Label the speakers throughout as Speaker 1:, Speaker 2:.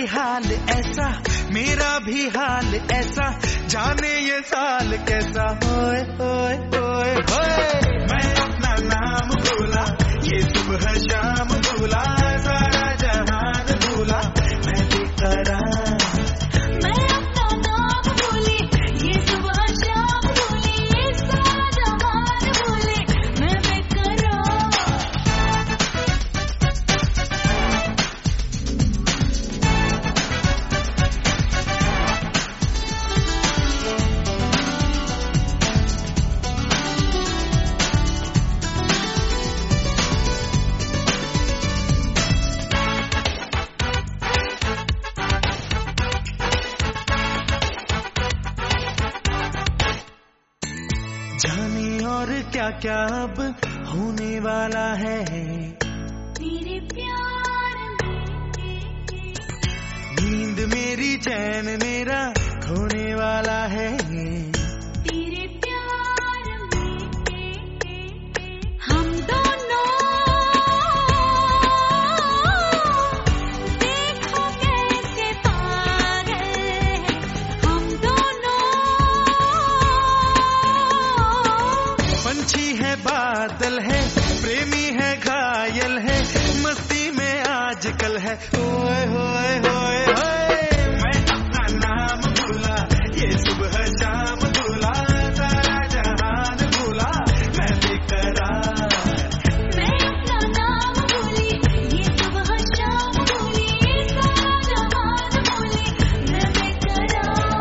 Speaker 1: हाल ऐसा, मेरा भी हाल ऐसा, जाने ये साल कैसा। होए होए होए होए, मैं अपना नाम भूला, ये सुबह शाम भूला, सारा जहान भूला, मैं बेकरार।
Speaker 2: मैं अपना नाम भूली, ये सुबह शाम भूली, ये सारा जहान भूली, मैं बेकरार।
Speaker 1: जाने और क्या क्या अब होने वाला है,
Speaker 2: तेरे प्यार में
Speaker 1: नींद मेरी चैन मेरा खोने वाला है।
Speaker 2: तेरे प्यार में हम दोनों देखो कैसे पागल हैं, हम दोनों।
Speaker 1: पंछी है बादल है, प्रेमी है घायल है, मस्ती में आजकल है। ओए होए होए होए, मैं अपना नाम भूला, ये सुबह शाम भूला, सारा जहान भूला, मैं बेकरार।
Speaker 2: मैं अपना नाम भूली, ये सुबह शाम भूली, ये सारा जहान भूली, मैं बेकरार।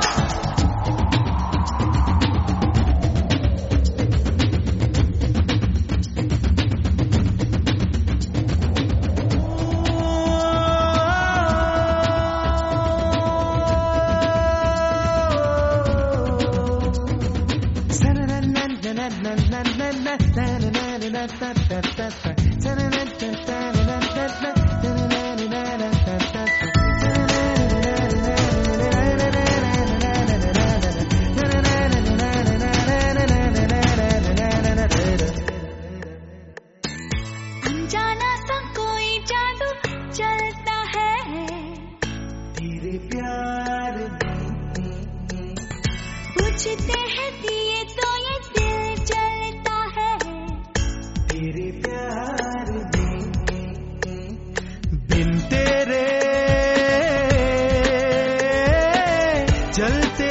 Speaker 2: अनजाना सा कोई जादू चलता है,
Speaker 1: तेरे प्यार में
Speaker 2: पूछते हैं दिए तो ये दिल जलता है।
Speaker 1: तेरे प्यार में बिन तेरे जलते